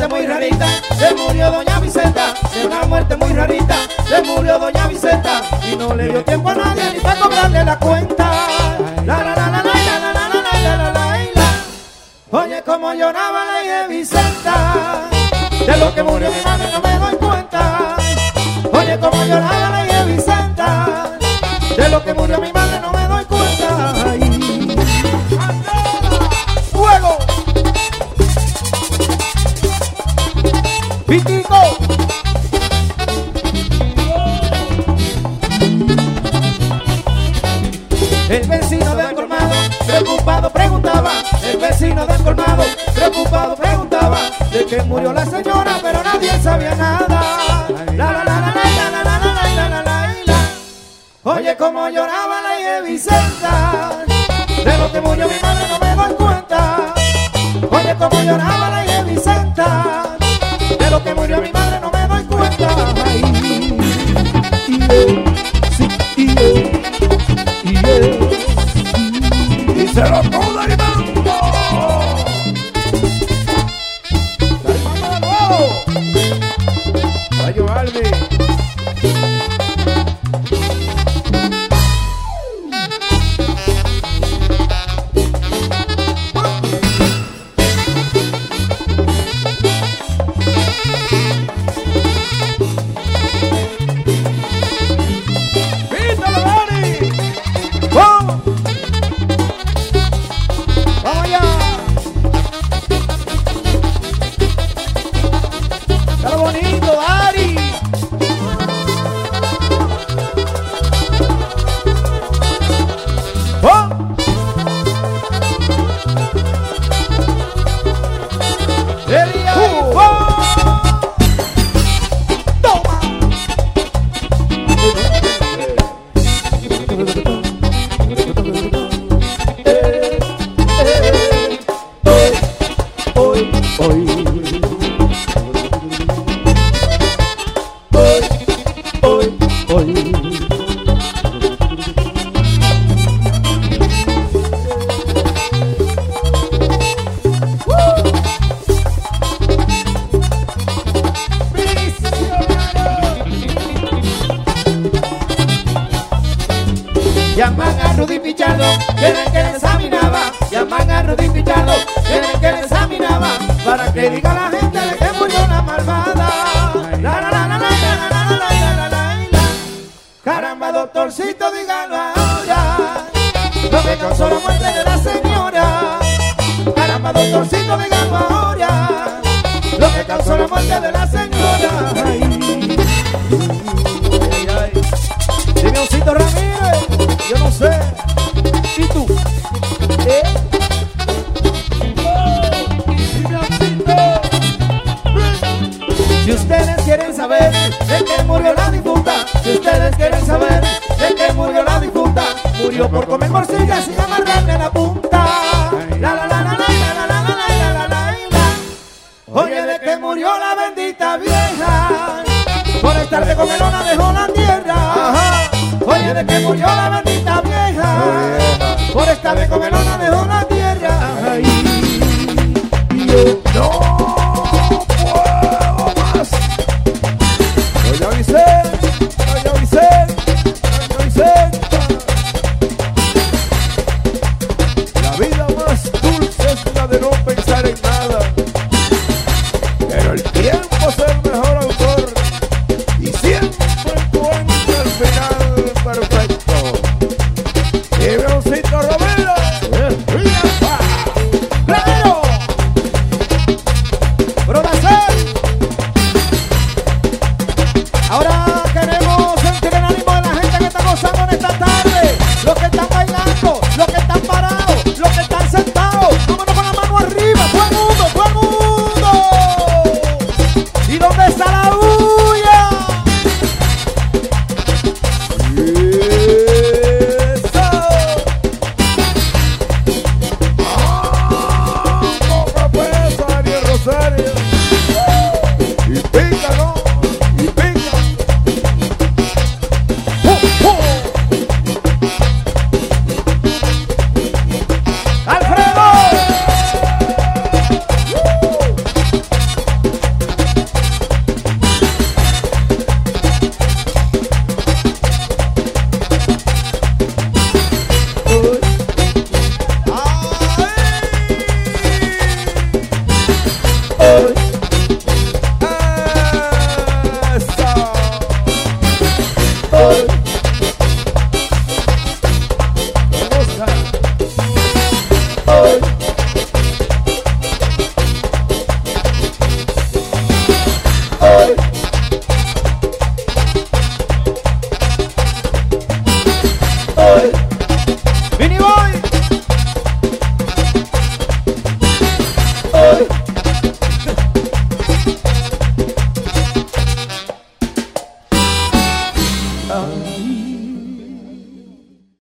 muerte muy rarita, se murió doña Vicenta, de una muerte muy rarita, se murió doña Vicenta, y no le dio tiempo a nadie ni para cobrarle la cuenta. La la la la la la la la la la la la. Oye como lloraba la hija Vicenta, de lo que murió mi madre no me doy cuenta. Oye como lloraba la hija Vicenta, de lo que murió mi madre no me doy cuenta. Ay. ¡Fuego! ¡Pitico! El vecino del colmado, preocupado, preguntaba. El vecino del colmado, preocupado, preguntaba de que murió la señora, pero nadie sabía nada. La la la la la la la la la la la la. Oye como lloraba la hija Vicenta, de lo que murió mi madre no me doy cuenta. Oye como lloraba la hija Vicenta, de lo que murió mi madre no me doy cuenta. Ay, y se lo pudo animando. ¡Animando de nuevo! Rayo Albi. ¡Pítalo, Dani! ¡Vamos! ¡Vamos allá! ¡Está lo bonito, Dari! ¡Oh! ¡El ¡oh! ¡Toma! Llaman a Rudy Pichardo, quieren que le examinaba. Llaman a Rudy Pichardo, quieren que le examinaba, para que diga la gente de que murió la malvada. La la la la la la la la la la la. Caramba, doctorcito, dígalo ahora, lo que causó la muerte de la señora. Caramba, doctorcito, dígalo ahora, lo que causó la muerte de la señora. Ay, ay, ay. Dime, Osito Ramírez, yo no sé. ¿Y tú? Dime, Osito. Si ustedes quieren saber de qué murió la difunta, si ustedes quieren saber de qué murió la difunta, murió por comer morcilla sin amarrarle la punta. La la la la la la la la la la la la. Oye, de que murió la bendita vieja, por estar de comelona dejó la tierra. Ajá. Oye, de que murió la bendita vieja, por estar de comelona dejó la tierra. Ay, No puedo más. Doña Vicenta, Doña Vicenta, Doña Vicenta. La vida más dulce es la de no pensar en nada, pero el tiempo es el mejor autor y siempre encuentra el final perfecto. Y Leoncito Romero, ¡Claro! ¡Brodacer! Ahora queremos sentir el ánimo de la gente que está gozando en esta tarde. Los que están bailando, los que están parados, los que están sentados. Vámonos con la mano arriba. ¡Todo el mundo, todo el mundo! ¿Y dónde está la bulla? poca pesa, Daniel Rosario.